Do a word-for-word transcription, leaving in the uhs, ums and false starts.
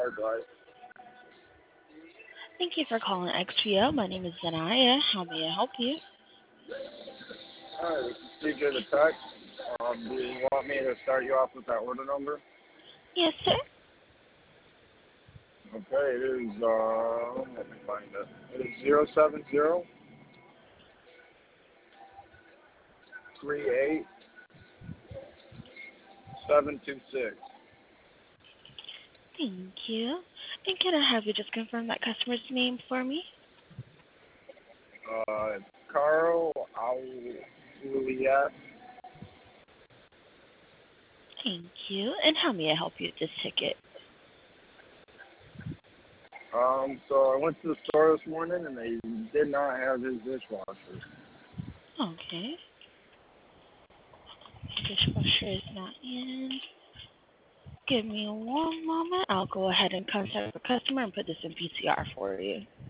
hard drive. Thank you for calling X P O. My name is Zanaya. How may I help you? Hi, this is C J the Tech. Um, do you want me to start you off with that order number? Yes, sir. Okay, it is, uh, let me find it. It is zero seven zero three eight seven two six. Thank you. And can I have you just confirm that customer's name for me? Uh, it's Carl Juliet. Thank you. And how may I help you with this ticket? Um, so I went to the store this morning and they did not have his dishwasher. Okay. Dishwasher is not in. Give me one moment. I'll go ahead and contact the customer and put this in P C R for you.